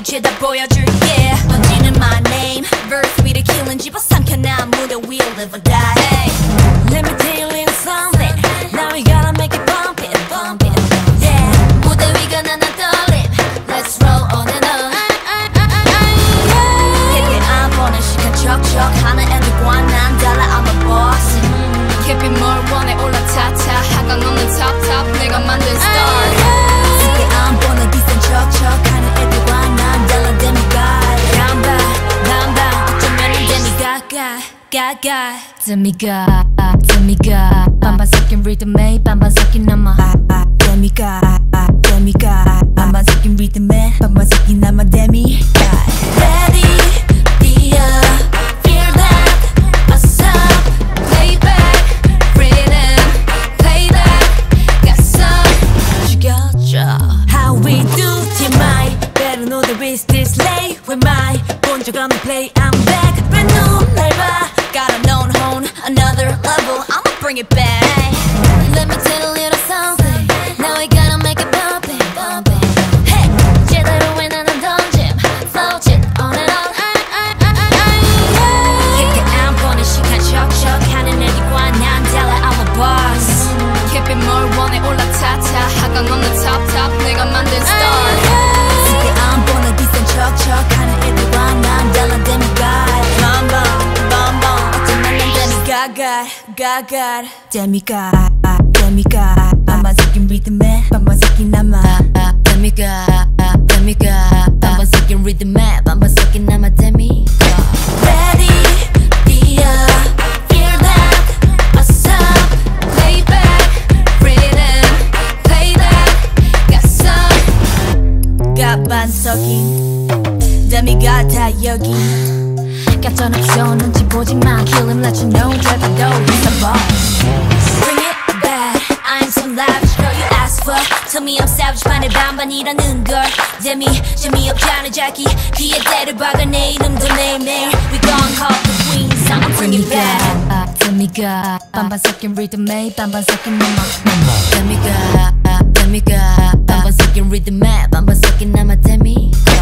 죄다 보여줄게 던지는 my name verse 위를 killing 집어삼켜 난 무대 위에 live or die hey. Let me tell you a little something Now we gotta make it bump it yeah 무대 위가 나나 떨림 Let's roll on and on 되게 안 보는 시간 척척하는 애들과 난 달라 I'm a boss 깊이 뭘 원해 올라타타 하강 없는 top 내가 만든 star 되게 안 보는 비싼 척척하는 애들과 난 달라 demigod 남봐 어쩌면은 demigod 반반 섞인 리듬에 반반 섞인 남아 demigod 반반 섞인 리듬에 반반 섞인 남아 demigod Ready, dear, feel that, what's up, lay back, rhythm, play that, got some, 죽여줘 How we do, TMI, better know the risk this late with my 본적 없는 play, I'm back, brand new 날 봐, got a known hone, another level, I'ma bring it back Let me tell a little something, now we gotta make it bump it Hey, 제대로 왜 나는 던짐, flow it on and on 깊게 안 보는 시간 척척하는 애들과 난 달라 I'm a boss 깊이 뭘 원해 올라타타 하강 없는 top 내가 만든 star 깊게 안 보는 비싼 척척하는 애들과 난 달라 demigod bum 어쩌면 난 demigod 반반 섞인 리듬에 반반 섞인 남아 demigod 반반 섞인 리듬에 반반 섞인 남아 demigod Ready, dear, feel that, what's up, lay back, rhythm, play that, got some 가반 섞인 demigod 다 여기 깜짝 없어 눈치 보지 마 Kill him let you know drive it it's a boss Bring it back I'm so lavish girl you asked for Tell me I'm savage 반의 반반이라는 걸 재미없지 않은 자기 귀에 때를 박아 내 이름도 매일매일 We gon' call the queens I'ma bring it back demigod 반반 섞인 리듬에 반반 섞인 남아 demigod 반반 섞인 리듬에 반반 섞인 남아 demigod